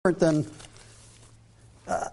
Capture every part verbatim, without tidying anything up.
than uh,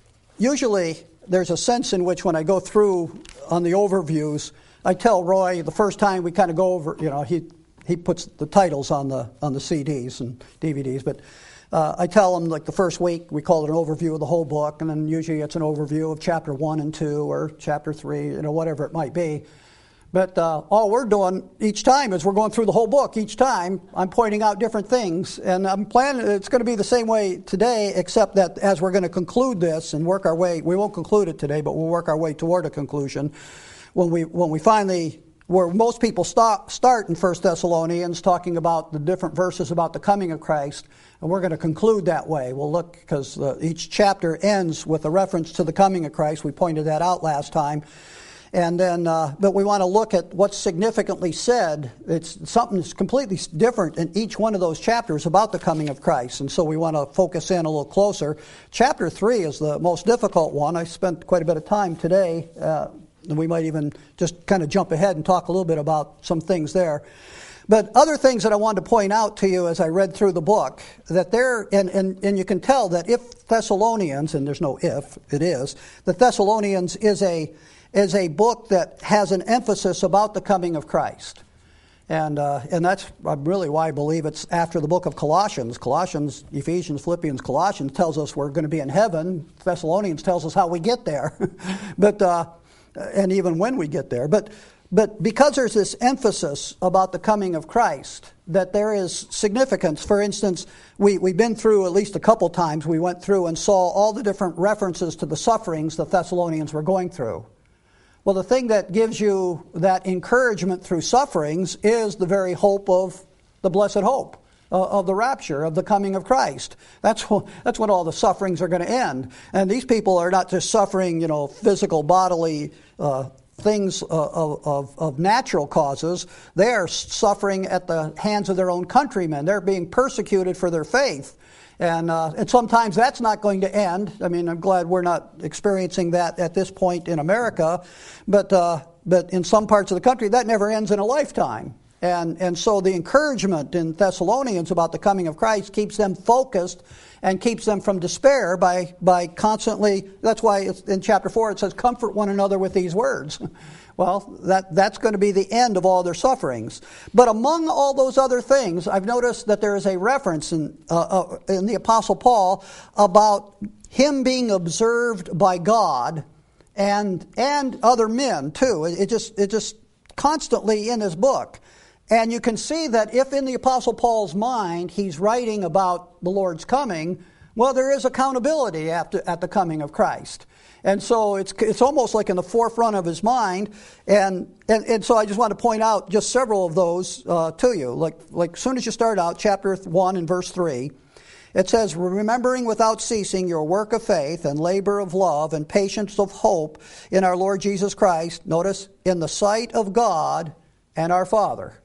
usually there's a sense in which when I go through on the overviews, I tell Roy the first time we kind of go over, you know, he he puts the titles on the on the C Ds and D V Ds, but uh, I tell him like the first week we call it an overview of the whole book, and then usually it's an overview of chapter one and two or chapter three, you know, whatever it might be. But uh, all we're doing each time is we're going through the whole book. Each time I'm pointing out different things, and I'm planning it's going to be the same way today, except that as we're going to conclude this and work our way, we won't conclude it today, but we'll work our way toward a conclusion. When we when we finally, where most people stop, start in First Thessalonians, talking about the different verses about the coming of Christ, and we're going to conclude that way. We'll look, because uh, each chapter ends with a reference to the coming of Christ. We pointed that out last time. And then, uh, but we want to look at what's significantly said. It's something that's completely different in each one of those chapters about the coming of Christ. And so we want to focus in a little closer. Chapter three is the most difficult one. I spent quite a bit of time today, uh, and we might even just kind of jump ahead and talk a little bit about some things there. But other things that I wanted to point out to you as I read through the book, that there, and, and, and you can tell that if Thessalonians, and there's no if, it is, the Thessalonians is a is a book that has an emphasis about the coming of Christ. And uh, and that's really why I believe it's after the book of Colossians. Colossians, Ephesians, Philippians, Colossians tells us we're going to be in heaven. Thessalonians tells us how we get there, but uh, and even when we get there. But but because there's this emphasis about the coming of Christ, that there is significance. For instance, we, we've been through at least a couple times, we went through and saw all the different references to the sufferings the Thessalonians were going through. Well, the thing that gives you that encouragement through sufferings is the very hope of the blessed hope, uh, of the rapture, of the coming of Christ. That's what, that's when all the sufferings are going to end. And these people are not just suffering, you know, physical, bodily uh, things uh, of, of, of natural causes. They are suffering at the hands of their own countrymen. They're being persecuted for their faith. And uh, and sometimes that's not going to end. I mean, I'm glad we're not experiencing that at this point in America, but uh, but in some parts of the country, that never ends in a lifetime. And and so the encouragement in Thessalonians about the coming of Christ keeps them focused and keeps them from despair by by constantly. That's why it's, in chapter four it says, "Comfort one another with these words." Well, that that's going to be the end of all their sufferings. But among all those other things, I've noticed that there is a reference in uh, uh, in the Apostle Paul about him being observed by God and and other men too. It, it just it just constantly in his book. And you can see that if in the Apostle Paul's mind he's writing about the Lord's coming, well, there is accountability after at the coming of Christ. And so it's it's almost like in the forefront of his mind. And and, and so I just want to point out just several of those uh, to you. Like, like as soon as you start out, chapter one and verse three, it says, "Remembering without ceasing your work of faith and labor of love and patience of hope in our Lord Jesus Christ," notice, "in the sight of God and our Father."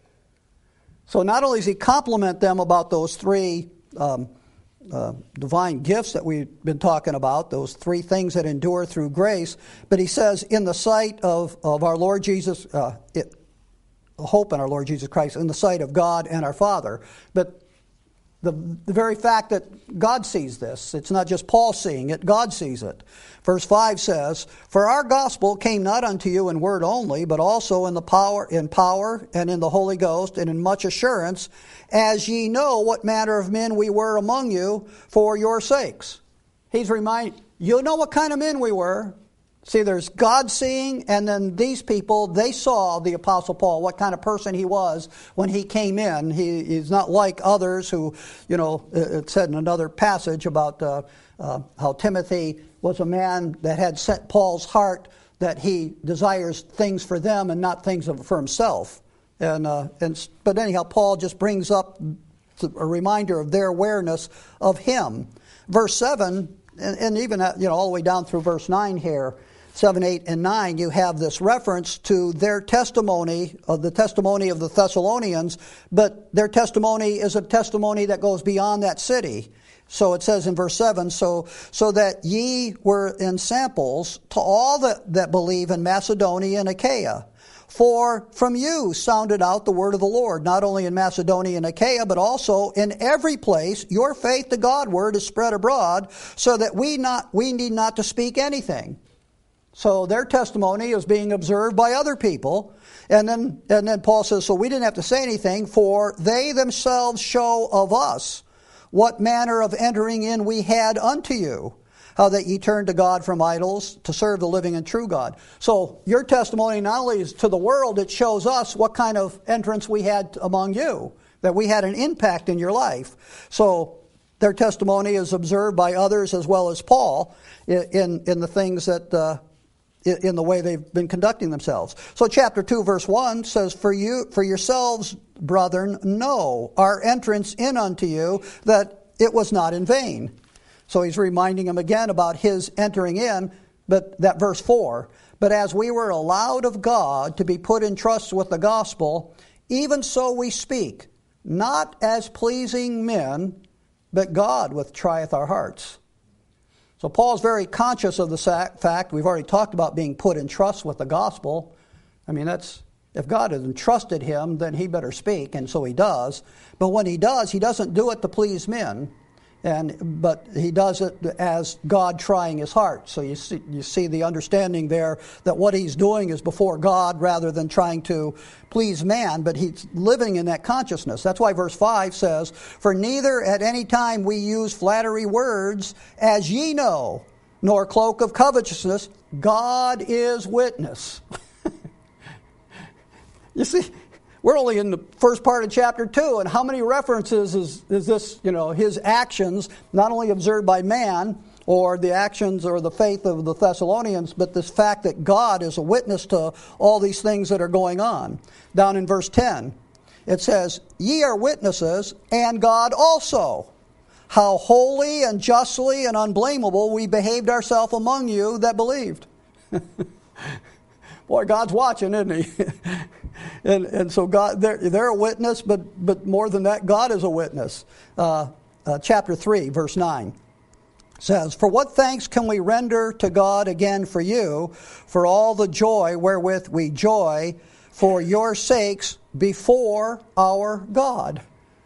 So not only does he compliment them about those three um Uh, divine gifts that we've been talking about, those three things that endure through grace, but he says in the sight of, of our Lord Jesus, uh, it, hope in our Lord Jesus Christ, in the sight of God and our Father. But the, the very fact that God sees this, it's not just Paul seeing it, God sees it. Verse five says, "For our gospel came not unto you in word only, but also in the power, in power and in the Holy Ghost, and in much assurance, as ye know what manner of men we were among you for your sakes." He's reminding, you know what kind of men we were. See, there's God seeing, and then these people, they saw the Apostle Paul, what kind of person he was when he came in. He, he's not like others who, you know, it said in another passage about uh, uh, how Timothy was a man that had set Paul's heart that he desires things for them and not things for himself. And uh, and but anyhow, Paul just brings up a reminder of their awareness of him. Verse seven, and, and even you know all the way down through verse nine here, seven, eight, and nine, you have this reference to their testimony, of the testimony of the Thessalonians, but their testimony is a testimony that goes beyond that city. So it says in verse seven, so so that ye were in samples to all that, that believe in Macedonia and Achaia. For from you sounded out the word of the Lord, not only in Macedonia and Achaia, but also in every place your faith to Godward is spread abroad, so that we not we need not to speak anything. So their testimony is being observed by other people. And then, and then Paul says, so we didn't have to say anything, for they themselves show of us what manner of entering in we had unto you, how that ye turned to God from idols to serve the living and true God. So your testimony not only is to the world, it shows us what kind of entrance we had among you, that we had an impact in your life. So their testimony is observed by others as well as Paul in, in the things that... Uh, in the way they've been conducting themselves. So chapter two, verse one says, For you, for yourselves, brethren, know our entrance in unto you, that it was not in vain. So he's reminding them again about his entering in, but that verse four, but as we were allowed of God to be put in trust with the gospel, even so we speak, not as pleasing men, but God which trieth our hearts. So Paul's very conscious of the fact, we've already talked about being put in trust with the gospel. I mean, that's, if God has entrusted him, then he better speak, and so he does. But when he does, he doesn't do it to please men, and but he does it as God trying his heart. So you see, you see the understanding there that what he's doing is before God rather than trying to please man, but he's living in that consciousness. That's why verse five says, For neither at any time we use flattery words, as ye know, nor cloak of covetousness. God is witness. You see, we're only in the first part of chapter two, and how many references is, is this, you know, his actions, not only observed by man, or the actions or the faith of the Thessalonians, but this fact that God is a witness to all these things that are going on. Down in verse ten, it says, Ye are witnesses, and God also, how holy and justly and unblameable we behaved ourselves among you that believed. Boy, God's watching, isn't he? and and so God, they're, they're a witness, but but more than that, God is a witness. Uh, uh, chapter three, verse nine says, For what thanks can we render to God again for you, for all the joy wherewith we joy for your sakes before our God.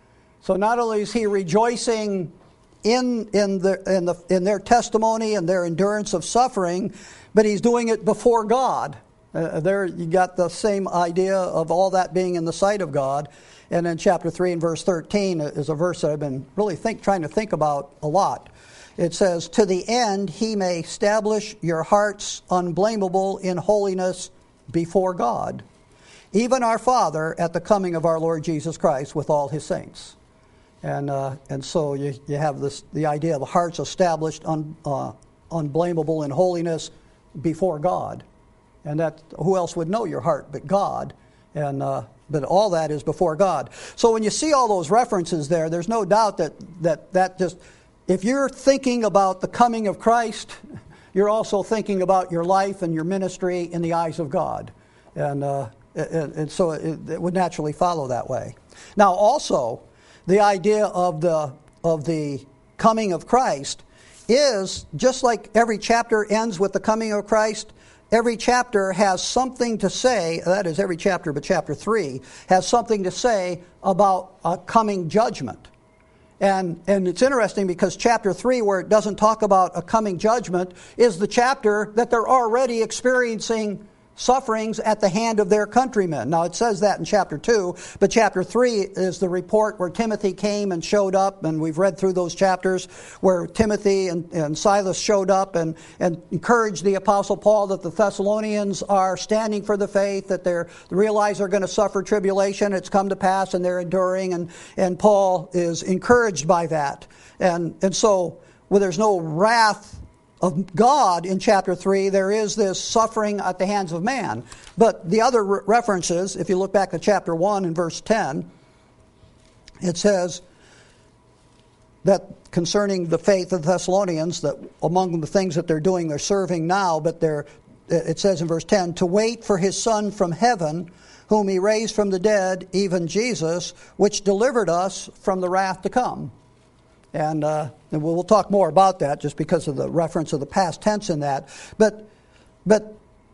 So not only is he rejoicing in in the in the in their testimony and their endurance of suffering, but he's doing it before God. Uh, there you got the same idea of all that being in the sight of God. And then chapter three and verse thirteen is a verse that I've been really think, trying to think about a lot. It says, To the end he may establish your hearts unblameable in holiness before God, even our Father at the coming of our Lord Jesus Christ with all his saints. And uh, and so you, you have this the idea of the hearts established un, uh, unblameable in holiness before God. And that who else would know your heart but God? And uh, but all that is before God. So when you see all those references there, there's no doubt that that that just, if you're thinking about the coming of Christ, you're also thinking about your life and your ministry in the eyes of God. And uh, and, and so it, it would naturally follow that way. Now also, the idea of the of the coming of Christ is just like every chapter ends with the coming of Christ. Every chapter has something to say, that is every chapter but chapter three, has something to say about a coming judgment. And and it's interesting because chapter three, where it doesn't talk about a coming judgment, is the chapter that they're already experiencing sufferings at the hand of their countrymen. Now it says that in chapter two, but chapter three is the report where Timothy came and showed up, and we've read through those chapters where Timothy and, and Silas showed up and, and encouraged the Apostle Paul that the Thessalonians are standing for the faith, that they're, they realize they're going to suffer tribulation, it's come to pass, and they're enduring, and, and Paul is encouraged by that. And, and so, well, there's no wrath of God in chapter three, there is this suffering at the hands of man. But the other re- references, if you look back to chapter one and verse ten, it says that concerning the faith of the Thessalonians, that among the things that they're doing, they're serving now, but they're, it says in verse ten, to wait for his Son from heaven, whom he raised from the dead, even Jesus, which delivered us from the wrath to come. And, uh, and we'll, we'll talk more about that just because of the reference of the past tense in that. But but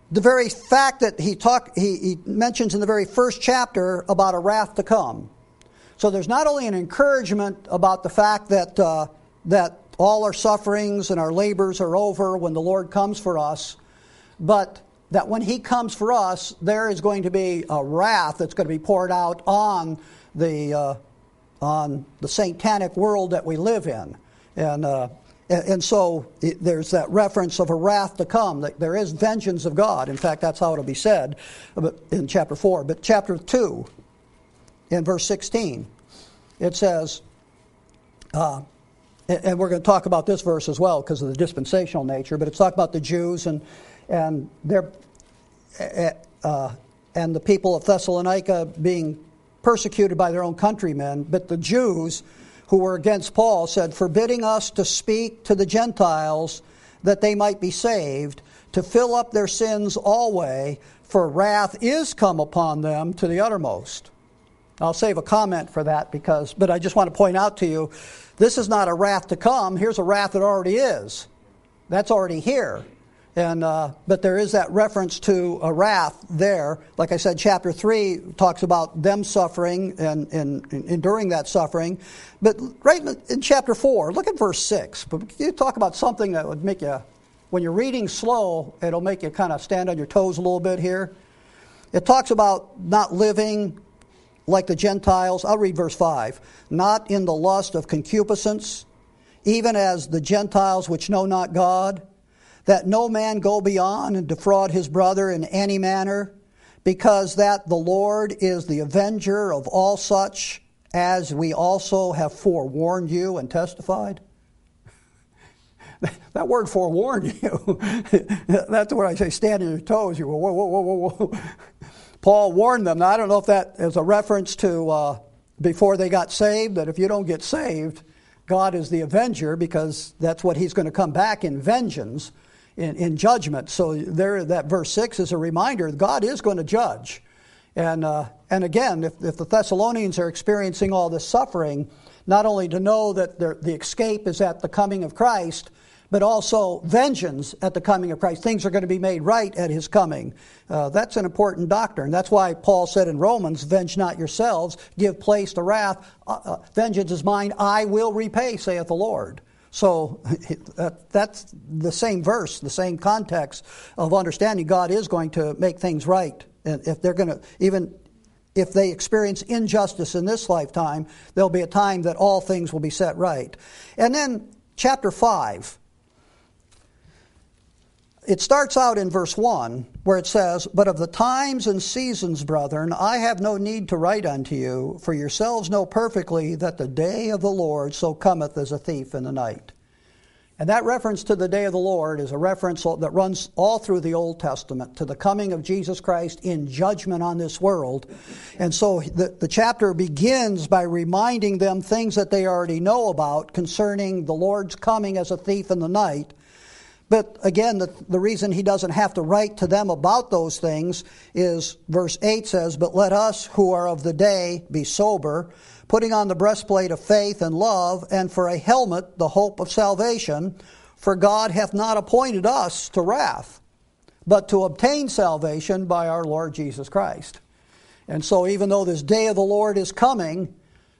the very fact that he talk, he, he mentions in the very first chapter about a wrath to come. So there's not only an encouragement about the fact that uh, that all our sufferings and our labors are over when the Lord comes for us, but that when he comes for us, there is going to be a wrath that's going to be poured out on the uh, on the satanic world that we live in. And uh, and so it, there's that reference of a wrath to come. That there is vengeance of God. In fact, that's how it'll be said in chapter four. But chapter two, in verse sixteen, it says, uh, and we're going to talk about this verse as well because of the dispensational nature, but it's talking about the Jews and and their uh, and the people of Thessalonica being persecuted by their own countrymen. But the Jews who were against Paul said, forbidding us to speak to the Gentiles that they might be saved, to fill up their sins alway, for wrath is come upon them to the uttermost. I'll save a comment for that, because, but I just want to point out to you, this is not a wrath to come. Here's a wrath that already is. That's already here. And uh, but there is that reference to a wrath there. Like I said, chapter three talks about them suffering and, and, and enduring that suffering. But right in, in chapter four, look at verse six. But you talk about something that would make you, when you're reading slow, it'll make you kind of stand on your toes a little bit here. It talks about not living like the Gentiles. I'll read verse five. Not in the lust of concupiscence, even as the Gentiles which know not God, that no man go beyond and defraud his brother in any manner, because that the Lord is the avenger of all such, as we also have forewarned you and testified. That word forewarned you, that's what I say, stand on your toes. You go, whoa, whoa, whoa, whoa, whoa. Paul warned them. Now, I don't know if that is a reference to uh, before they got saved, that if you don't get saved, God is the avenger, because that's what he's going to come back in vengeance. In, in judgment. So there, that verse six is a reminder God is going to judge. And uh, and again, if, if the Thessalonians are experiencing all this suffering, not only to know that the escape is at the coming of Christ, but also vengeance at the coming of Christ. Things are going to be made right at his coming. Uh, that's an important doctrine. That's why Paul said in Romans, venge not yourselves, give place to wrath. Uh, uh, vengeance is mine, I will repay, saith the Lord. So uh, that's the same verse, the same context of understanding God is going to make things right. And if they're going to, even if they experience injustice in this lifetime, there'll be a time that all things will be set right. And then chapter five, it starts out in verse one, where it says, but of the times and seasons, brethren, I have no need to write unto you, for yourselves know perfectly that the day of the Lord so cometh as a thief in the night. And that reference to the day of the Lord is a reference that runs all through the Old Testament to the coming of Jesus Christ in judgment on this world. And so the, the chapter begins by reminding them things that they already know about concerning the Lord's coming as a thief in the night. But again, the, the reason he doesn't have to write to them about those things is verse eight says, but let us who are of the day be sober, putting on the breastplate of faith and love, and for a helmet the hope of salvation. For God hath not appointed us to wrath, but to obtain salvation by our Lord Jesus Christ. And so even though this day of the Lord is coming,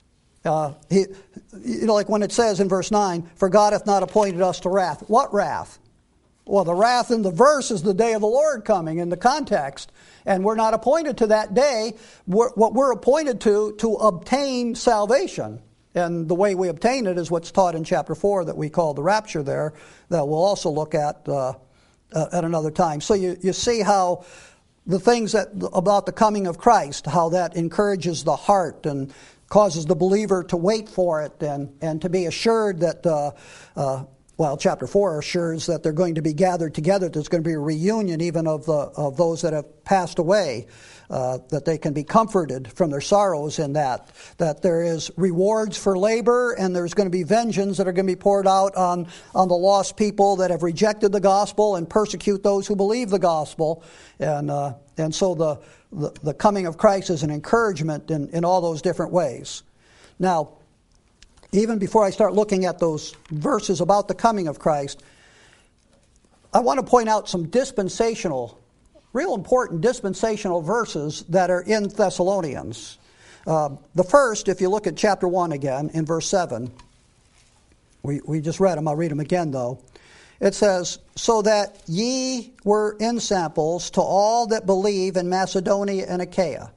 uh, he, you know, like when it says in verse nine, for God hath not appointed us to wrath. What wrath? Well, the wrath in the verse is the day of the Lord coming in the context. And we're not appointed to that day. We're, what we're appointed to, to obtain salvation. And the way we obtain it is what's taught in chapter four that we call the rapture there, that we'll also look at uh, uh, at another time. So you, you see how the things that about the coming of Christ, how that encourages the heart and causes the believer to wait for it and, and to be assured that uh, uh, Well, chapter four assures that they're going to be gathered together. There's going to be a reunion even of the of those that have passed away, uh, that they can be comforted from their sorrows in that. That there is rewards for labor, and there's going to be vengeance that are going to be poured out on, on the lost people that have rejected the gospel and persecute those who believe the gospel. And uh, and so the, the, the coming of Christ is an encouragement in, in all those different ways. Now, even before I start looking at those verses about the coming of Christ, I want to point out some dispensational real important dispensational verses that are in Thessalonians. Uh, the first, if you look at chapter one again, in verse seven, we, we just read them, I'll read them again though. It says, so that ye were ensamples to all that believe in Macedonia and Achaia.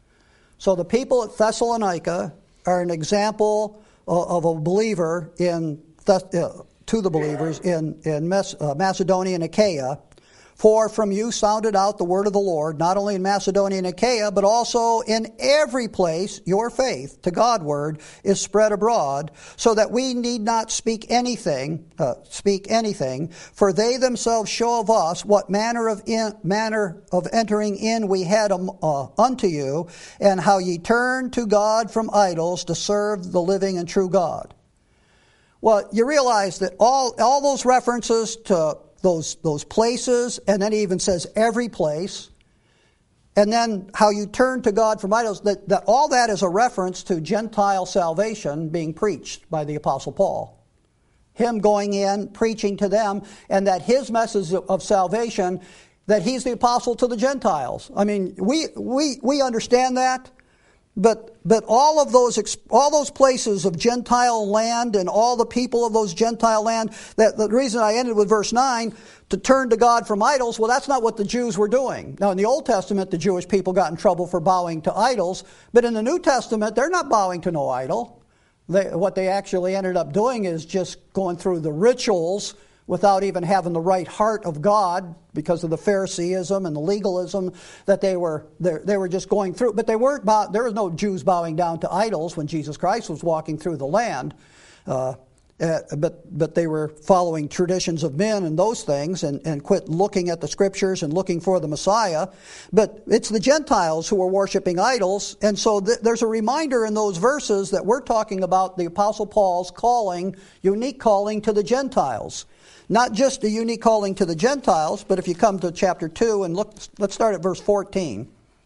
So the people at Thessalonica are an example of a believer in Thess- uh, to the believers in, in Mes- uh, Macedonia and Achaia. For from you sounded out the word of the Lord, not only in Macedonia and Achaia, but also in every place your faith to Godward is spread abroad, so that we need not speak anything, uh, speak anything, for they themselves show of us what manner of in, manner of entering in we had um, uh, unto you, and how ye turned to God from idols to serve the living and true God. Well, you realize that all all those references to those those places, and then he even says every place, and then how you turn to God from idols, that, that all that is a reference to Gentile salvation being preached by the Apostle Paul. Him going in, preaching to them, and that his message of salvation, that he's the apostle to the Gentiles. I mean, we we we understand that. But but all of those all those places of Gentile land and all the people of those Gentile land, that the reason I ended with verse nine, to turn to God from idols, well, that's not what the Jews were doing. Now, in the Old Testament, the Jewish people got in trouble for bowing to idols, but in the New Testament, they're not bowing to no idol. They, what they actually ended up doing is just going through the rituals without even having the right heart of God, because of the Phariseeism and the legalism that they were they, they were just going through. But they weren't bow, there was no Jews bowing down to idols when Jesus Christ was walking through the land. Uh, uh, but but they were following traditions of men and those things, and, and quit looking at the Scriptures and looking for the Messiah. But it's the Gentiles who are worshiping idols, and so th- there's a reminder in those verses that we're talking about the Apostle Paul's calling, unique calling to the Gentiles. Not just a unique calling to the Gentiles, but if you come to chapter two and look, let's start at verse fourteen.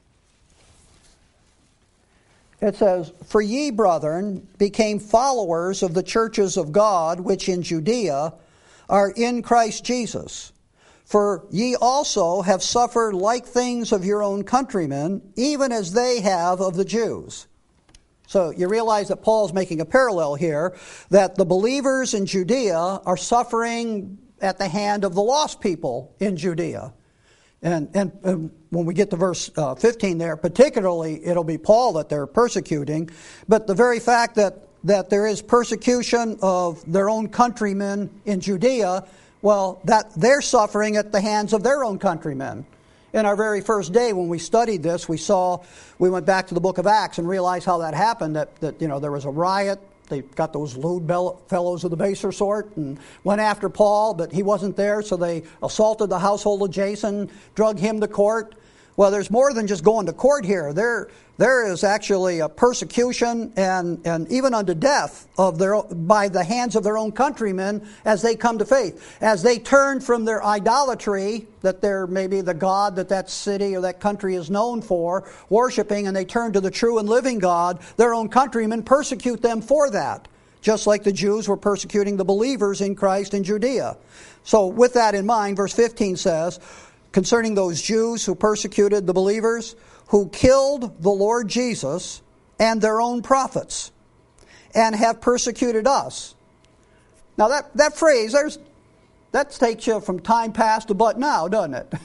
It says, for ye, brethren, became followers of the churches of God, which in Judea are in Christ Jesus. For ye also have suffered like things of your own countrymen, even as they have of the Jews. So you realize that Paul's making a parallel here, that the believers in Judea are suffering at the hand of the lost people in Judea. And, and, and when we get to verse uh, fifteen there, particularly it'll be Paul that they're persecuting. But the very fact that, that there is persecution of their own countrymen in Judea, well, that they're suffering at the hands of their own countrymen. In our very first day when we studied this, we saw, we went back to the book of Acts and realized how that happened, that, that you know, there was a riot. They got those lewd fellows of the baser sort and went after Paul, but he wasn't there, so they assaulted the household of Jason, drug him to court. Well, there's more than just going to court here. There, there is actually a persecution and, and even unto death of their by the hands of their own countrymen as they come to faith. As they turn from their idolatry, that they're maybe the God that that city or that country is known for, worshiping, and they turn to the true and living God, their own countrymen persecute them for that. Just like the Jews were persecuting the believers in Christ in Judea. So with that in mind, verse fifteen says, concerning those Jews who persecuted the believers, who killed the Lord Jesus and their own prophets, and have persecuted us. Now that, that phrase, there's, that takes you from time past to but now, doesn't it?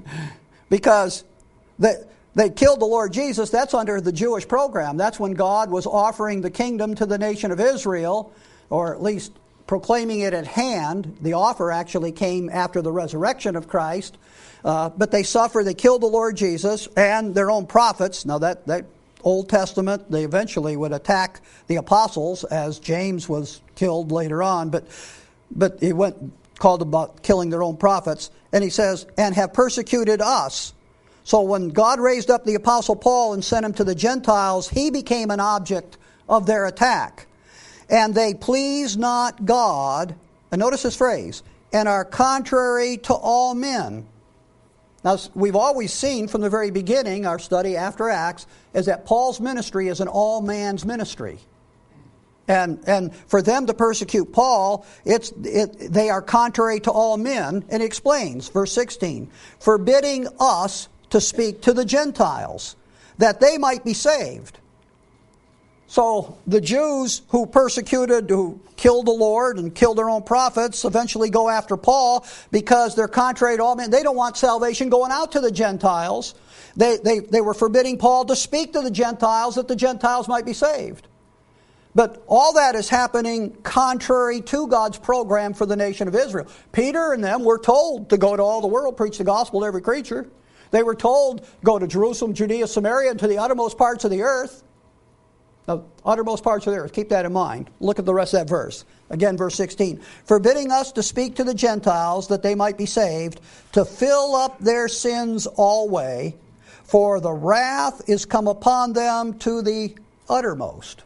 Because they, they killed the Lord Jesus, that's under the Jewish program. That's when God was offering the kingdom to the nation of Israel, or at least proclaiming it at hand. The offer actually came after the resurrection of Christ. Uh, but they suffer, they killed the Lord Jesus and their own prophets. Now that, that Old Testament, they eventually would attack the apostles as James was killed later on. But but he went called about killing their own prophets. And he says, and have persecuted us. So when God raised up the Apostle Paul and sent him to the Gentiles, he became an object of their attack. And they please not God, and notice this phrase, and are contrary to all men. Now, we've always seen from the very beginning, our study after Acts, is that Paul's ministry is an all-man's ministry. And and for them to persecute Paul, it's it, they are contrary to all men. And he explains, verse sixteen, forbidding us to speak to the Gentiles, that they might be saved. So the Jews who persecuted, who killed the Lord and killed their own prophets, eventually go after Paul because they're contrary to all men. They don't want salvation going out to the Gentiles. They, they, they were forbidding Paul to speak to the Gentiles that the Gentiles might be saved. But all that is happening contrary to God's program for the nation of Israel. Peter and them were told to go to all the world, preach the gospel to every creature. They were told, go to Jerusalem, Judea, Samaria, and to the uttermost parts of the earth. Now, uttermost parts of the earth, keep that in mind. Look at the rest of that verse. Again, verse sixteen. Forbidding us to speak to the Gentiles that they might be saved, to fill up their sins alway, for the wrath is come upon them to the uttermost.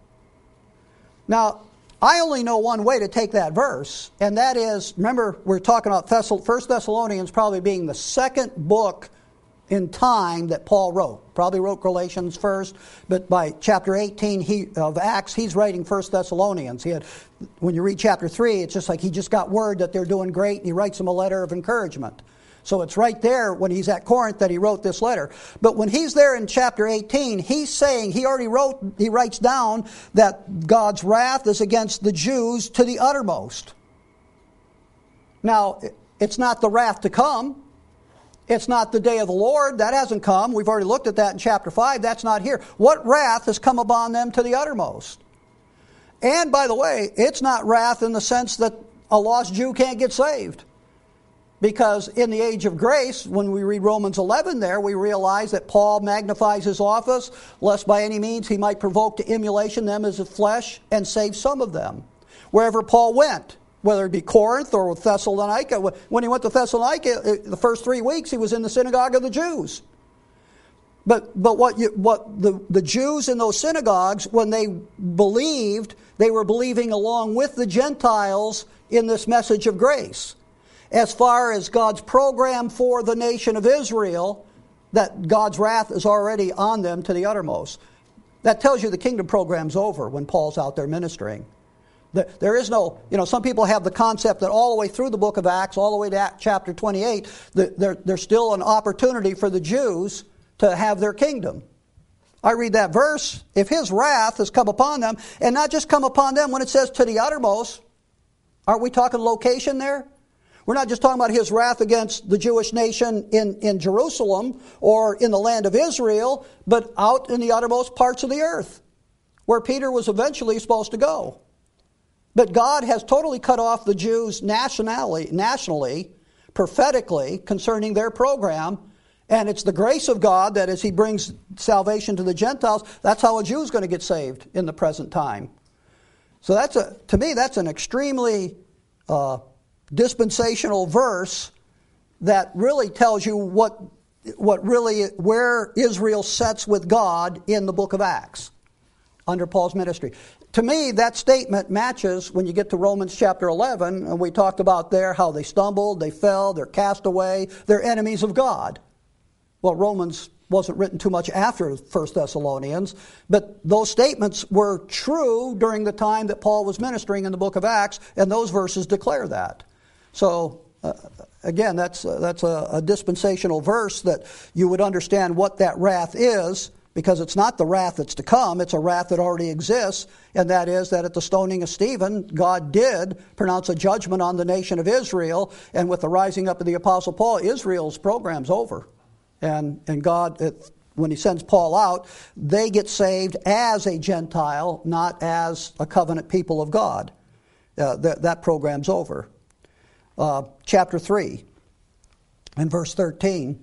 Now, I only know one way to take that verse, and that is, remember, we're talking about Thessal- First Thessalonians probably being the second book in time that Paul wrote. Probably wrote Galatians first, but by chapter eighteen he, of Acts, he's writing First Thessalonians. He had, when you read chapter three, it's just like he just got word that they're doing great, and he writes them a letter of encouragement. So it's right there when he's at Corinth that he wrote this letter. But when he's there in chapter eighteen, he's saying, he already wrote, he writes down that God's wrath is against the Jews to the uttermost. Now, it's not the wrath to come. It's not the day of the Lord. That hasn't come. We've already looked at that in chapter five. That's not here. What wrath has come upon them to the uttermost? And by the way, it's not wrath in the sense that a lost Jew can't get saved. Because in the age of grace, when we read Romans eleven there, we realize that Paul magnifies his office, lest by any means he might provoke to emulation them as of flesh and save some of them. Wherever Paul went, whether it be Corinth or Thessalonica. When he went to Thessalonica, the first three weeks he was in the synagogue of the Jews. But but what you, what the, the Jews in those synagogues, when they believed, they were believing along with the Gentiles in this message of grace. As far as God's program for the nation of Israel, that God's wrath is already on them to the uttermost. That tells you the kingdom program's over when Paul's out there ministering. There is no, you know, some people have the concept that all the way through the book of Acts, all the way to chapter twenty-eight, there, there's still an opportunity for the Jews to have their kingdom. I read that verse, if his wrath has come upon them, and not just come upon them when it says to the uttermost, aren't we talking location there? We're not just talking about his wrath against the Jewish nation in, in Jerusalem or in the land of Israel, but out in the uttermost parts of the earth, where Peter was eventually supposed to go. But God has totally cut off the Jews nationally, nationally, prophetically, concerning their program. And it's the grace of God that as he brings salvation to the Gentiles, that's how a Jew is going to get saved in the present time. So that's a, to me, that's an extremely uh, dispensational verse that really tells you what, what really, where Israel sets with God in the book of Acts under Paul's ministry. To me, that statement matches when you get to Romans chapter eleven, and we talked about there how they stumbled, they fell, they're cast away, they're enemies of God. Well, Romans wasn't written too much after First Thessalonians, but those statements were true during the time that Paul was ministering in the book of Acts, and those verses declare that. So, uh, again, that's, uh, that's a, a dispensational verse that you would understand what that wrath is, because it's not the wrath that's to come, it's a wrath that already exists, and that is that at the stoning of Stephen, God did pronounce a judgment on the nation of Israel, and with the rising up of the Apostle Paul, Israel's program's over. And, and God, it, when he sends Paul out, they get saved as a Gentile, not as a covenant people of God. Uh, that, that program's over. Uh, chapter three, and verse thirteen.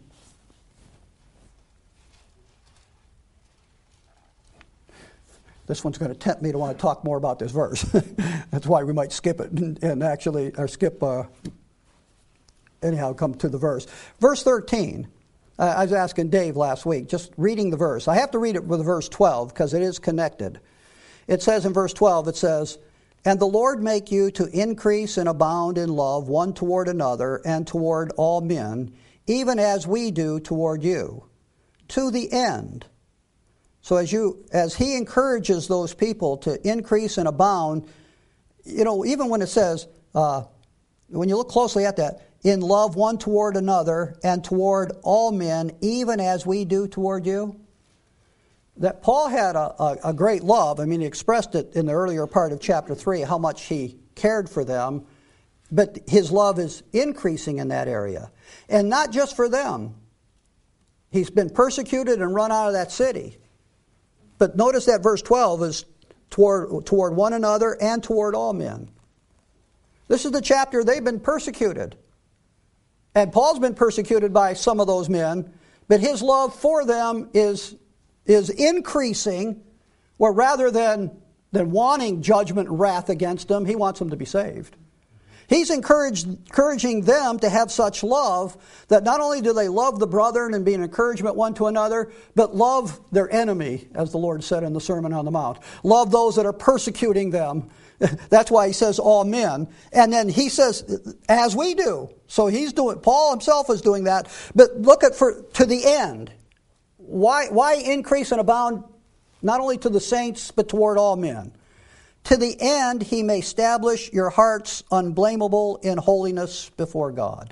This one's going to tempt me to want to talk more about this verse. That's why we might skip it and, and actually, or skip, uh, anyhow, come to the verse. Verse thirteen, uh, I was asking Dave last week, just reading the verse. I have to read it with verse twelve because it is connected. It says in verse twelve, it says, "And the Lord make you to increase and abound in love one toward another and toward all men, even as we do toward you, to the end." So as you, as he encourages those people to increase and abound, you know, even when it says, uh, when you look closely at that, in love one toward another and toward all men, even as we do toward you, that Paul had a, a, a great love. I mean, he expressed it in the earlier part of chapter three, how much he cared for them, but his love is increasing in that area. And not just for them. He's been persecuted and run out of that city. But notice that verse twelve is toward, toward one another and toward all men. This is the chapter they've been persecuted. And Paul's been persecuted by some of those men, but his love for them is, is increasing, where rather than, than wanting judgment and wrath against them, he wants them to be saved. He's encouraged, encouraging them to have such love that not only do they love the brethren and be an encouragement one to another, but love their enemy, as the Lord said in the Sermon on the Mount. Love those that are persecuting them. That's why he says all men. And then he says, as we do. So he's doing, Paul himself is doing that. But look at for to the end. Why, why increase and abound not only to the saints, but toward all men? To the end he may establish your hearts unblameable in holiness before God.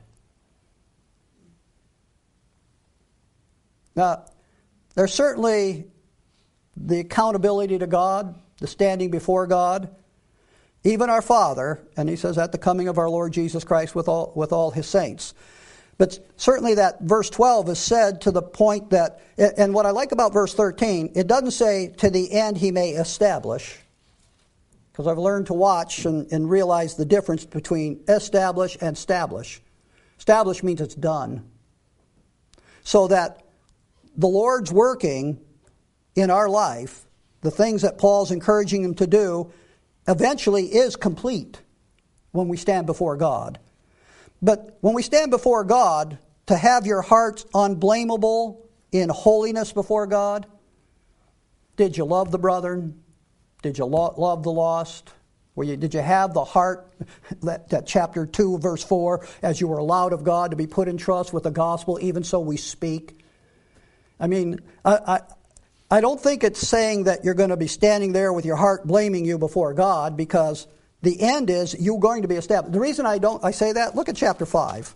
Now, there's certainly the accountability to God, the standing before God, even our Father, and he says at the coming of our Lord Jesus Christ with all with all his saints. But certainly that verse twelve is said to the point that, and what I like about verse thirteen, it doesn't say to the end he may establish. Because I've learned to watch and, and realize the difference between establish and establish. Establish means it's done. So that the Lord's working in our life, the things that Paul's encouraging him to do, eventually is complete when we stand before God. But when we stand before God, to have your hearts unblameable in holiness before God, did you love the brethren? Did you lo- love the lost? Were you, did you have the heart, that, that chapter two, verse four, as you were allowed of God to be put in trust with the gospel, even so we speak? I mean, I, I, I don't think it's saying that you're going to be standing there with your heart blaming you before God, because the end is you're going to be established. The reason I don't I say that, look at chapter five.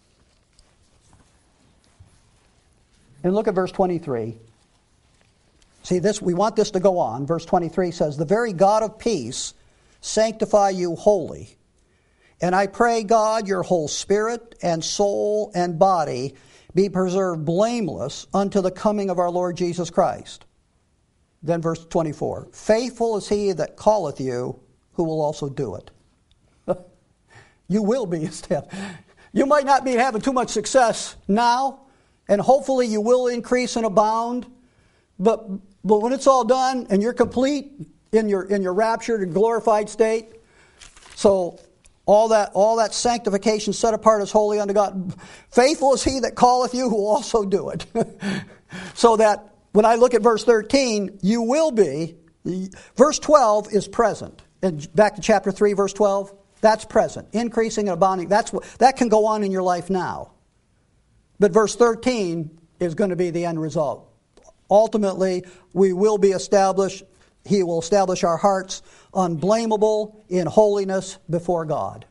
And look at verse twenty-three. See, this, we want this to go on. Verse twenty-three says, the very God of peace sanctify you wholly. And I pray, God, your whole spirit and soul and body be preserved blameless unto the coming of our Lord Jesus Christ. Then verse twenty-four, faithful is he that calleth you, who will also do it. You will be established. You might not be having too much success now, and hopefully you will increase and abound, but But when it's all done and you're complete in your in your raptured and glorified state, so all that all that sanctification set apart as holy unto God, faithful is he that calleth you who will also do it. So that when I look at verse thirteen, you will be. Verse twelve is present. And back to chapter three, verse twelve, that's present. Increasing and abounding, that's what that can go on in your life now. But verse thirteen is going to be the end result. Ultimately, we will be established. He will establish our hearts unblameable in holiness before God.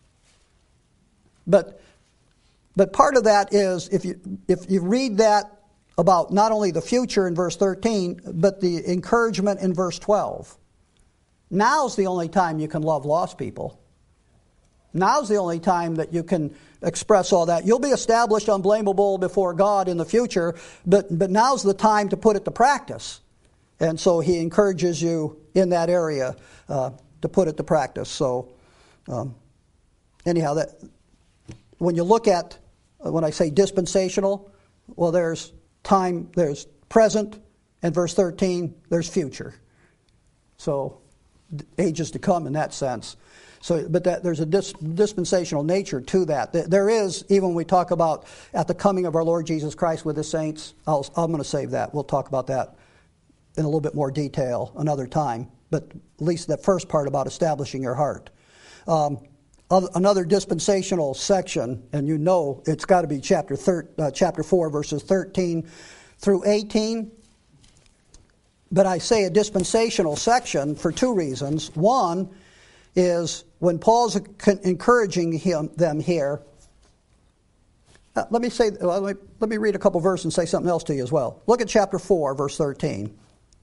But, but part of that is, if you if you read that about not only the future in verse thirteen, but the encouragement in verse twelve. Now's the only time you can love lost people. Now's the only time that you can express all that. You'll be established unblameable before God in the future, but, but now's the time to put it to practice. And so he encourages you in that area uh, to put it to practice. So um, anyhow, that when you look at, when I say dispensational, well, there's time, there's present, and verse thirteen, there's future. So ages to come in that sense. So, but that, there's a dis, dispensational nature to that. There is, even when we talk about at the coming of our Lord Jesus Christ with the saints, I'll, I'm going to save that. We'll talk about that in a little bit more detail another time. But at least that first part about establishing your heart. Um, another dispensational section, and you know it's got to be chapter thir- uh, chapter four, verses thirteen through eighteen. But I say a dispensational section for two reasons. One is when Paul's encouraging him, them here, uh, let me say, uh, let, me, let me read a couple verses and say something else to you as well. Look at chapter four, verse thirteen.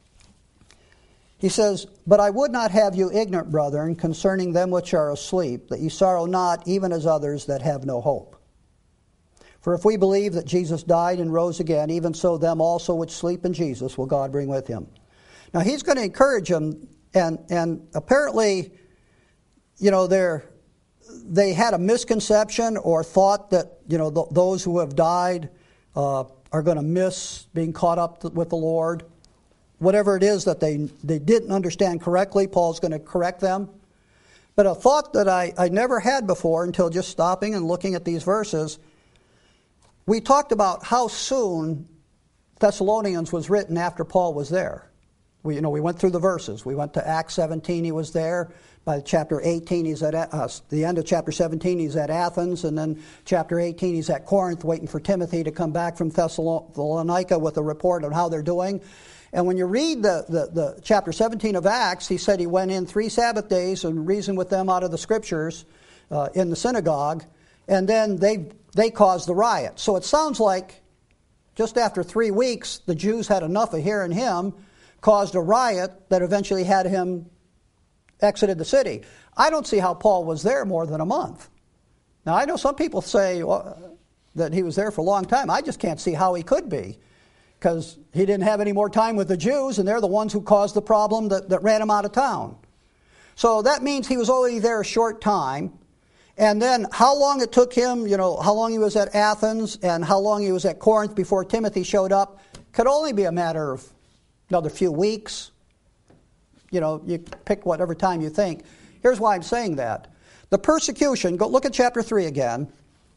He says, "But I would not have you ignorant, brethren, concerning them which are asleep, that ye sorrow not, even as others that have no hope. For if we believe that Jesus died and rose again, even so them also which sleep in Jesus will God bring with him." Now he's going to encourage them, and and apparently, you know, they're they had a misconception or thought that, you know, th- those who have died uh, are going to miss being caught up with the Lord. Whatever it is that they they didn't understand correctly, Paul's going to correct them. But a thought that I, I never had before until just stopping and looking at these verses, we talked about how soon Thessalonians was written after Paul was there. We, you know, we went through the verses. We went to Acts seventeen, he was there. By chapter eighteen, he's at uh, the end of chapter seventeen, he's at Athens. And then chapter eighteen, he's at Corinth waiting for Timothy to come back from Thessalonica with a report on how they're doing. And when you read the, the, the chapter seventeen of Acts, he said he went in three Sabbath days and reasoned with them out of the scriptures uh, in the synagogue. And then they they caused the riot. So it sounds like just after three weeks, the Jews had enough of hearing him, caused a riot that eventually had him exited the city. I don't see how Paul was there more than a month. Now, I know some people say well, that he was there for a long time. I just can't see how he could be, because he didn't have any more time with the Jews, and they're the ones who caused the problem that, that ran him out of town. So that means he was only there a short time. And then how long it took him, you know, how long he was at Athens and how long he was at Corinth before Timothy showed up could only be a matter of another few weeks. You know, you pick whatever time you think. Here's why I'm saying that. The persecution, go look at chapter three again.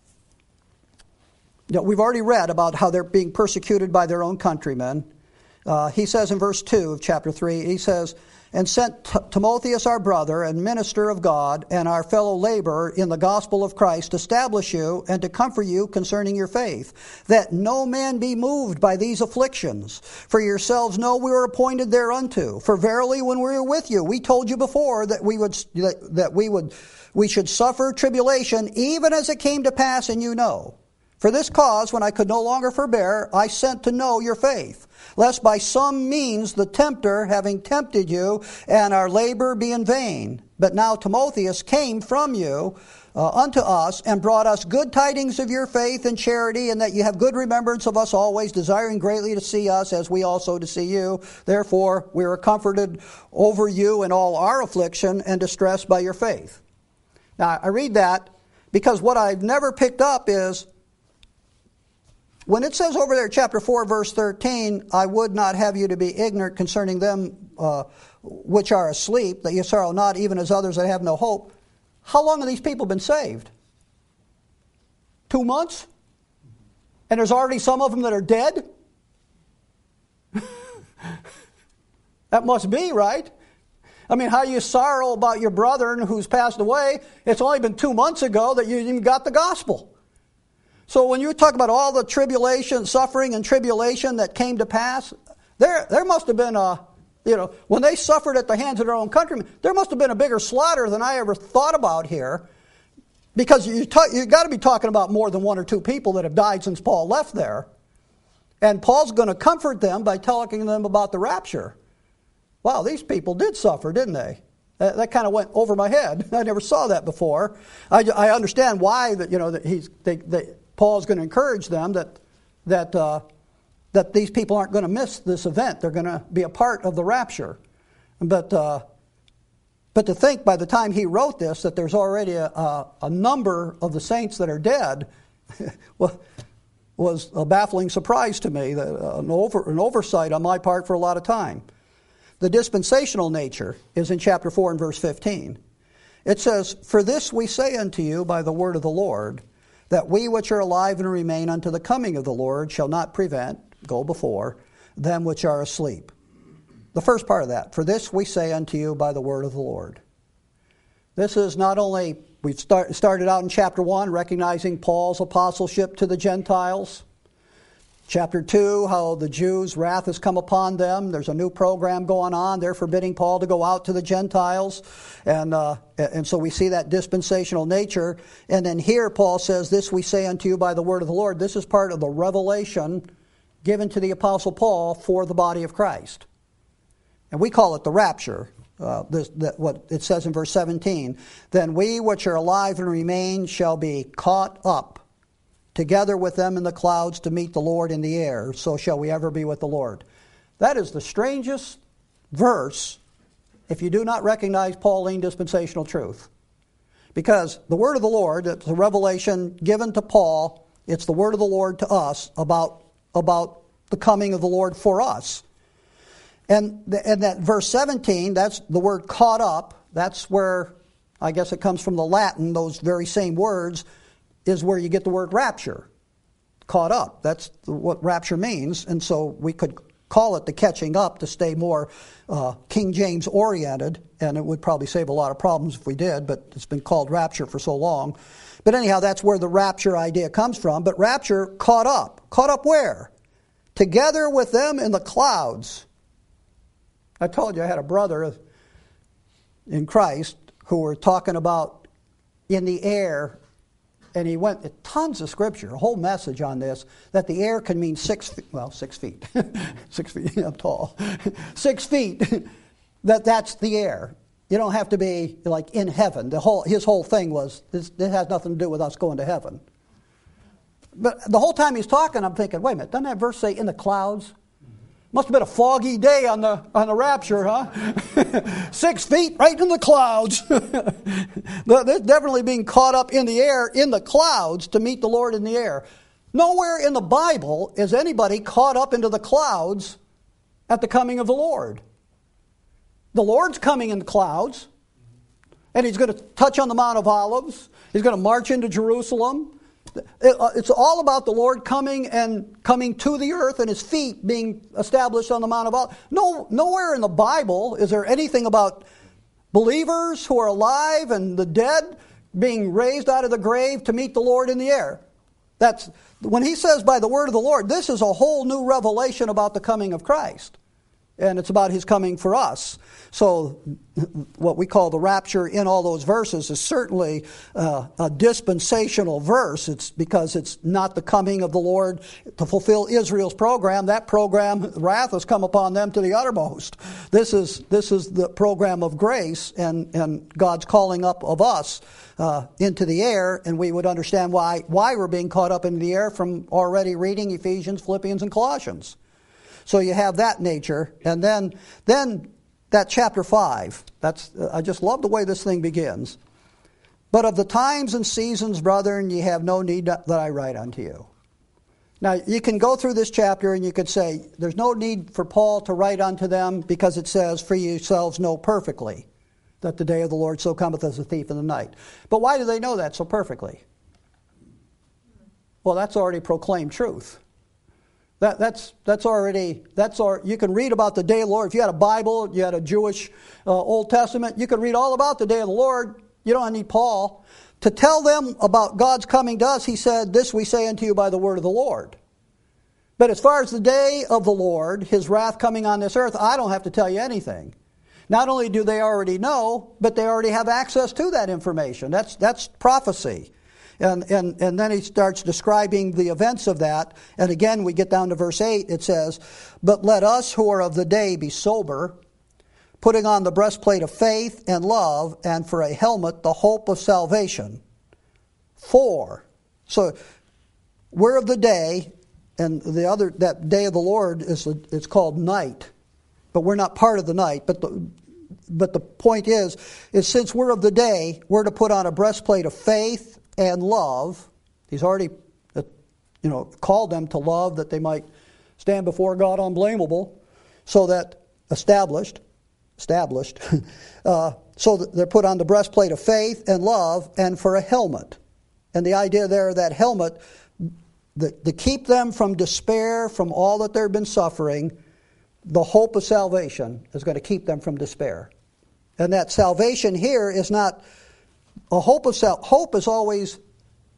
You know, we've already read about how they're being persecuted by their own countrymen. Uh, he says in verse two of chapter three, he says, "And sent T- Timotheus our brother and minister of God and our fellow laborer in the gospel of Christ to establish you and to comfort you concerning your faith, that no man be moved by these afflictions. For yourselves know we were appointed thereunto. For verily when we were with you, we told you before that we would that, that we would we should suffer tribulation, even as it came to pass, and you know. For this cause, when I could no longer forbear, I sent to know your faith, lest by some means the tempter, having tempted you, and our labor be in vain. But now Timotheus came from you uh, unto us, and brought us good tidings of your faith and charity, and that you have good remembrance of us always, desiring greatly to see us, as we also to see you. Therefore we are comforted over you in all our affliction and distress by your faith." Now I read that because what I've never picked up is, when it says over there, chapter four, verse thirteen, "I would not have you to be ignorant concerning them uh, which are asleep, that ye sorrow not, even as others that have no hope." How long have these people been saved? Two months? And there's already some of them that are dead? That must be, right? I mean, how you sorrow about your brother who's passed away, it's only been two months ago that you even got the gospel. So when you talk about all the tribulation, suffering and tribulation that came to pass, there there must have been a, you know, when they suffered at the hands of their own countrymen, there must have been a bigger slaughter than I ever thought about here. Because you ta- you got to be talking about more than one or two people that have died since Paul left there. And Paul's going to comfort them by telling them about the rapture. Wow, these people did suffer, didn't they? That, that kind of went over my head. I never saw that before. I, I understand why that you know that he's they, they, Paul's going to encourage them that that uh, that these people aren't going to miss this event. They're going to be a part of the rapture. But uh, but to think by the time he wrote this that there's already a, a, a number of the saints that are dead well, was a baffling surprise to me. That, uh, an, over, an oversight on my part for a lot of time. The dispensational nature is in chapter four and verse fifteen. It says, "For this we say unto you by the word of the Lord, that we which are alive and remain unto the coming of the Lord shall not prevent," go before, "them which are asleep." The first part of that, "For this we say unto you by the word of the Lord." This is not only, we've start, started out in chapter one recognizing Paul's apostleship to the Gentiles. Chapter two, how the Jews' wrath has come upon them. There's a new program going on. They're forbidding Paul to go out to the Gentiles. And uh, and so we see that dispensational nature. And then here Paul says, this we say unto you by the word of the Lord. This is part of the revelation given to the Apostle Paul for the body of Christ. And we call it the rapture. Uh, this, that, what it says in verse seventeen. Then we which are alive and remain shall be caught up together with them in the clouds to meet the Lord in the air. So shall we ever be with the Lord. That is the strangest verse if you do not recognize Pauline dispensational truth. Because the word of the Lord, it's a revelation given to Paul, it's the word of the Lord to us about, about the coming of the Lord for us. And, the, and that verse seventeen, that's the word caught up. That's where, I guess it comes from the Latin, those very same words, is where you get the word rapture. Caught up. That's what rapture means. And so we could call it the catching up to stay more uh, King James oriented, and it would probably save a lot of problems if we did, but it's been called rapture for so long. But anyhow, that's where the rapture idea comes from. But rapture, caught up. Caught up where? Together with them in the clouds. I told you I had a brother in Christ who were talking about in the air, and he went tons of scripture, a whole message on this, that the air can mean six feet, well, six feet, six feet, I'm tall, six feet, that that's the air. You don't have to be like in heaven. The whole his whole thing was, this, this has nothing to do with us going to heaven. But the whole time he's talking, I'm thinking, wait a minute, doesn't that verse say in the clouds? Must have been a foggy day on the on the rapture, huh? Six feet right in the clouds. They're definitely being caught up in the air, in the clouds, to meet the Lord in the air. Nowhere in the Bible is anybody caught up into the clouds at the coming of the Lord. The Lord's coming in the clouds, and He's going to touch on the Mount of Olives. He's going to march into Jerusalem. It's all about the Lord coming and coming to the earth and His feet being established on the Mount of Olives. No, nowhere in the Bible is there anything about believers who are alive and the dead being raised out of the grave to meet the Lord in the air. That's when He says by the word of the Lord, this is a whole new revelation about the coming of Christ. And it's about His coming for us. So what we call the rapture in all those verses is certainly uh, a dispensational verse. It's because it's not the coming of the Lord to fulfill Israel's program. That program, wrath has come upon them to the uttermost. This is this is the program of grace and, and God's calling up of us uh, into the air. And we would understand why, why we're being caught up into the air from already reading Ephesians, Philippians, and Colossians. So you have that nature, and then then that chapter five. That's I just love the way this thing begins. But of the times and seasons, brethren, ye have no need that I write unto you. Now you can go through this chapter and you could say there's no need for Paul to write unto them because it says, "For yourselves know perfectly that the day of the Lord so cometh as a thief in the night." But why do they know that so perfectly? Well, that's already proclaimed truth. That, that's that's already, that's our, you can read about the day of the Lord. If you had a Bible, you had a Jewish uh, Old Testament, you could read all about the day of the Lord. You don't need Paul. To tell them about God's coming to us, he said, "This we say unto you by the word of the Lord." But as far as the day of the Lord, His wrath coming on this earth, I don't have to tell you anything. Not only do they already know, but they already have access to that information. That's that's prophecy. And, and and then he starts describing the events of that. And again, we get down to verse eight. It says, "But let us who are of the day be sober, putting on the breastplate of faith and love, and for a helmet the hope of salvation." For. So we're of the day, and the other, that day of the Lord, is it's called night. But we're not part of the night. But the, but the point is, is since we're of the day, we're to put on a breastplate of faith and love. He's already, you know, called them to love that they might stand before God unblameable, so that established, established, uh, so that they're put on the breastplate of faith and love, and for a helmet. And the idea there, that helmet, the, to keep them from despair, from all that they've been suffering, the hope of salvation is going to keep them from despair. And that salvation here is not a hope of sal- hope is always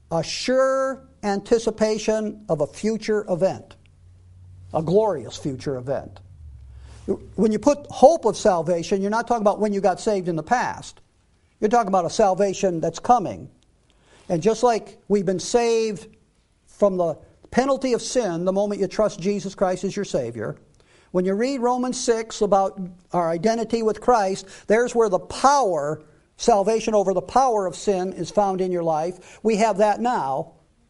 a sure anticipation of a future event, a glorious future event. When you put hope of salvation, you're not talking about when you got saved in the past. You're talking about a salvation that's coming. And just like we've been saved from the penalty of sin the moment you trust Jesus Christ as your Savior, when you read Romans six about our identity with Christ, there's where the power, salvation over the power of sin is found in your life. We have that now.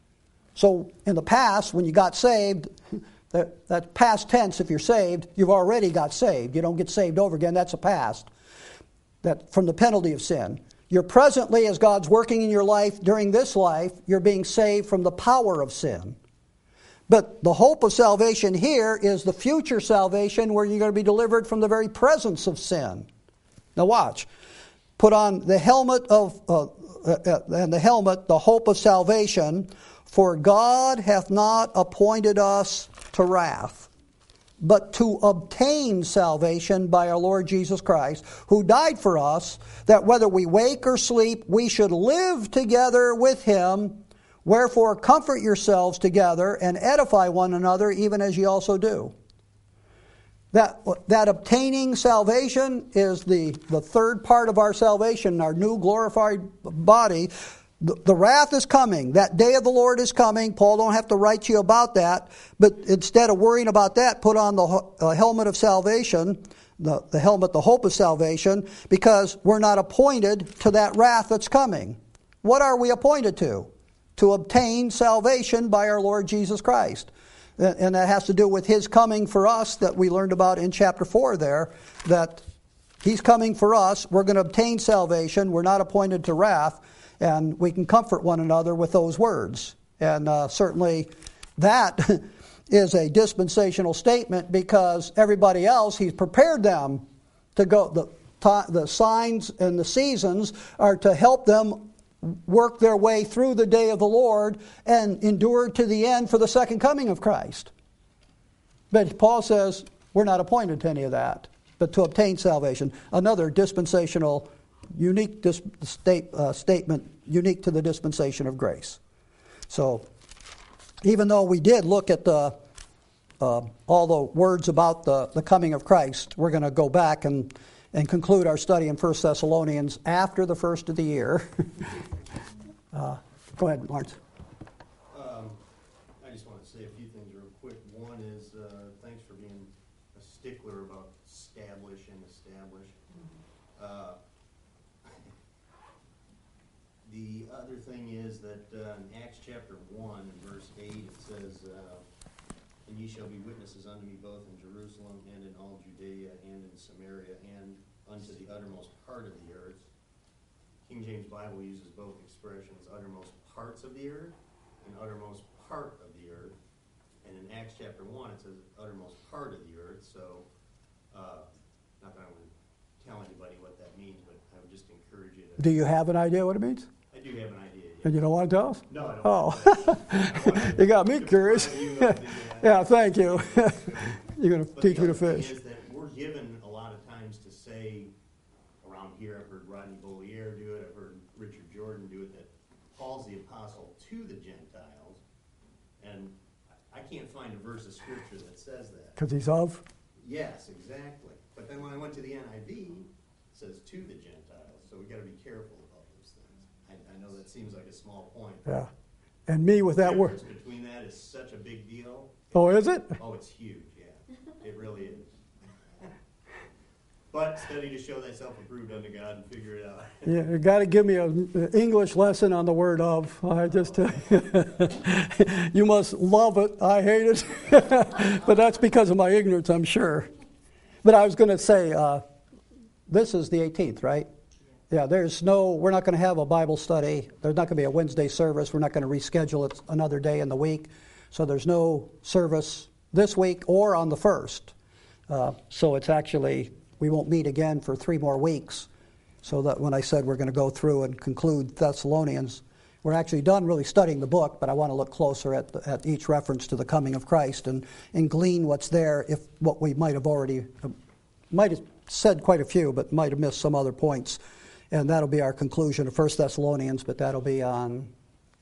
So in the past, when you got saved, that, that past tense, if you're saved, you've already got saved. You don't get saved over again. That's a past. That from the penalty of sin. You're presently, as God's working in your life during this life, you're being saved from the power of sin. But the hope of salvation here is the future salvation where you're going to be delivered from the very presence of sin. Now watch. Put on the helmet of, uh, uh, and the helmet, the hope of salvation. For God hath not appointed us to wrath, but to obtain salvation by our Lord Jesus Christ, who died for us, that whether we wake or sleep, we should live together with Him. Wherefore comfort yourselves together and edify one another, even as ye also do. That, that obtaining salvation is the, the third part of our salvation, our new glorified body. The, the wrath is coming. That day of the Lord is coming. Paul don't have to write to you about that. But instead of worrying about that, put on the uh, helmet of salvation, the, the helmet, the hope of salvation, because we're not appointed to that wrath that's coming. What are we appointed to? To obtain salvation by our Lord Jesus Christ. And that has to do with His coming for us that we learned about in chapter four there, that He's coming for us. We're going to obtain salvation. We're not appointed to wrath. And we can comfort one another with those words. And uh, certainly that is a dispensational statement because everybody else, He's prepared them to go. The, the signs and the seasons are to help them work their way through the day of the Lord and endure to the end for the second coming of Christ. But Paul says we're not appointed to any of that, but to obtain salvation. Another dispensational unique dis- state, uh, statement, unique to the dispensation of grace. So, even though we did look at the uh, all the words about the, the coming of Christ, we're going to go back and, and conclude our study in First Thessalonians after the first of the year. uh, go ahead, Lawrence. Um, I just want to say a few things real quick. One is uh, thanks for being a stickler about establish and establish. Uh, The other thing is that uh, in Acts chapter one and verse eight it says, uh, and ye shall be witnesses unto me both in Jerusalem and in all Judea and in Samaria and unto the uttermost part of the earth. King James Bible uses both expressions, uttermost parts of the earth and uttermost part of the earth. And in Acts chapter one it says uttermost part of the earth. So, uh, not that I would tell anybody what that means, but I would just encourage you to... Do you have an idea what it means? I do have an idea. Yeah. And you don't want to tell us? No, I don't. Oh, you got me curious. Yeah, thank you. You're going to But teach the me to other thing fish. is that we're given a lot of times to say around here. I've heard Rodney Bollier do it. I've heard Richard Jordan do it. That Paul's the apostle to the Gentiles, and I can't find a verse of scripture that says that. Because he's of? Yes, exactly. But then when I went to the N I V, it says to the Gentiles. So we got to be careful about those things. I, I know that seems like a small point. Yeah. And me with that The word. difference between that is such a big deal. Oh, is it? Oh, it's huge, yeah. It really is. But study to show thyself approved unto God and figure it out. Yeah, you got to give me an English lesson on the word of. I just tell you, you must love it. I hate it. But that's because of my ignorance, I'm sure. But I was going to say, uh, this is the eighteenth, right? Yeah, there's no, we're not going to have a Bible study. There's not going to be a Wednesday service. We're not going to reschedule it another day in the week. So there's no service this week or on the first. Uh, so it's actually, we won't meet again for three more weeks. So that when I said we're going to go through and conclude Thessalonians, we're actually done really studying the book, but I want to look closer at, the, at each reference to the coming of Christ and, and glean what's there, if what we might have already, uh, might have said quite a few, but might have missed some other points. And that'll be our conclusion of First Thessalonians, but that'll be on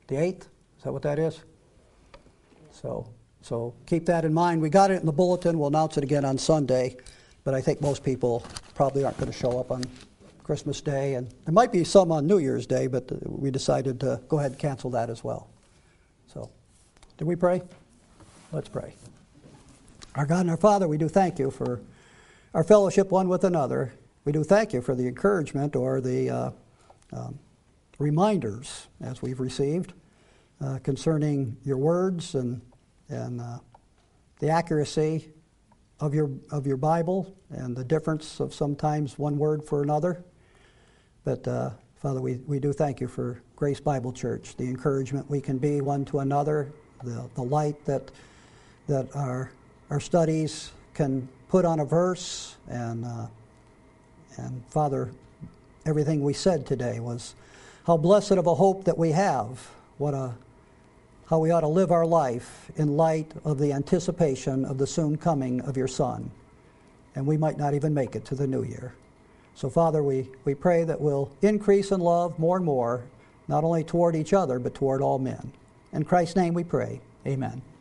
The eighth? Is that what that is? So, so keep that in mind. We got it in the bulletin. We'll announce it again on Sunday, but I think most people probably aren't going to show up on Christmas Day, and there might be some on New Year's Day, but we decided to go ahead and cancel that as well. So, did we pray? Let's pray. Our God and our Father, we do thank you for our fellowship one with another. We do thank you for the encouragement or the uh, um, reminders as we've received uh, concerning your words and and uh, the accuracy of your of your Bible and the difference of sometimes one word for another. But uh, Father, we, we do thank you for Grace Bible Church, the encouragement we can be one to another, the the light that that our our studies can put on a verse, and uh, and Father, everything we said today was how blessed of a hope that we have, what a how we ought to live our life in light of the anticipation of the soon coming of your Son, and we might not even make it to the new year. So Father, we, we pray that we'll increase in love more and more, not only toward each other, but toward all men. In Christ's name we pray. Amen.